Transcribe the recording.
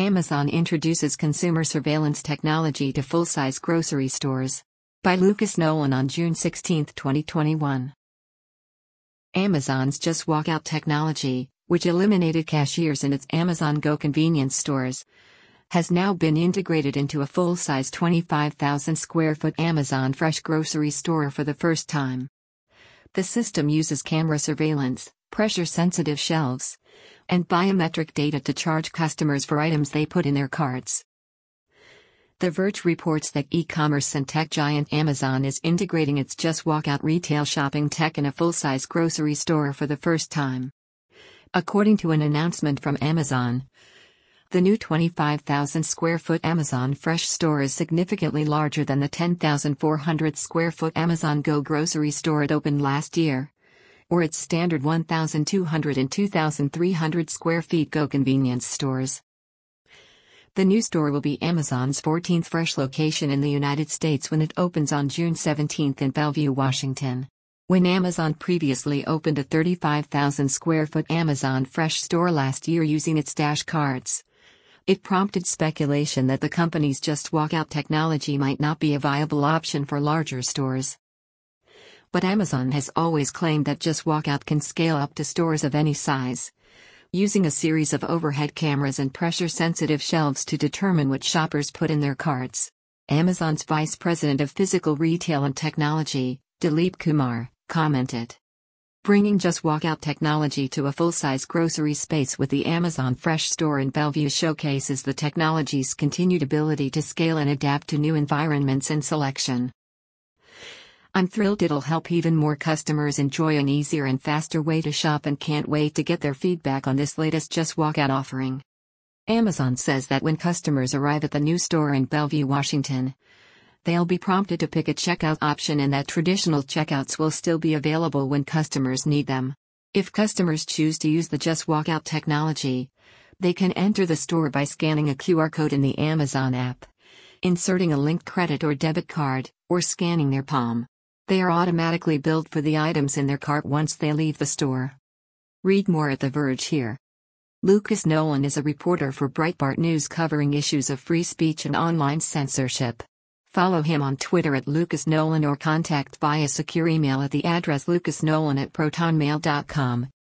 Amazon introduces consumer surveillance technology to full-size grocery stores. By Lucas Nolan on June 16, 2021. Amazon's Just Walk Out technology, which eliminated cashiers in its Amazon Go convenience stores, has now been integrated into a full-size 25,000 square foot Amazon Fresh grocery store for the first time. The system uses camera surveillance, pressure-sensitive shelves, and biometric data to charge customers for items they put in their carts. The Verge reports that e-commerce and tech giant Amazon is integrating its Just Walk Out retail shopping tech in a full-size grocery store for the first time. According to an announcement from Amazon, the new 25,000 square foot Amazon Fresh store is significantly larger than the 10,400 square foot Amazon Go grocery store it opened last year, or its standard 1,200 and 2,300 square feet Go convenience stores. The new store will be Amazon's 14th Fresh location in the United States when it opens on June 17 in Bellevue, Washington. When Amazon previously opened a 35,000 square foot Amazon Fresh store last year using its Dash carts, it prompted speculation that the company's Just Walk Out technology might not be a viable option for larger stores. But Amazon has always claimed that Just Walk Out can scale up to stores of any size, using a series of overhead cameras and pressure-sensitive shelves to determine what shoppers put in their carts. Amazon's Vice President of Physical Retail and Technology, Dilip Kumar, commented. Bringing Just Walk Out technology to a full-size grocery space with the Amazon Fresh store in Bellevue showcases the technology's continued ability to scale and adapt to new environments and selection. I'm thrilled it'll help even more customers enjoy an easier and faster way to shop and can't wait to get their feedback on this latest Just Walk Out offering. Amazon says that when customers arrive at the new store in Bellevue, Washington, they'll be prompted to pick a checkout option and that traditional checkouts will still be available when customers need them. If customers choose to use the Just Walk Out technology, they can enter the store by scanning a QR code in the Amazon app, inserting a linked credit or debit card, or scanning their palm. They are automatically billed for the items in their cart once they leave the store. Read more at The Verge here. Lucas Nolan is a reporter for Breitbart News covering issues of free speech and online censorship. Follow him on Twitter at Lucas Nolan or contact via secure email at the address lucasnolan@protonmail.com.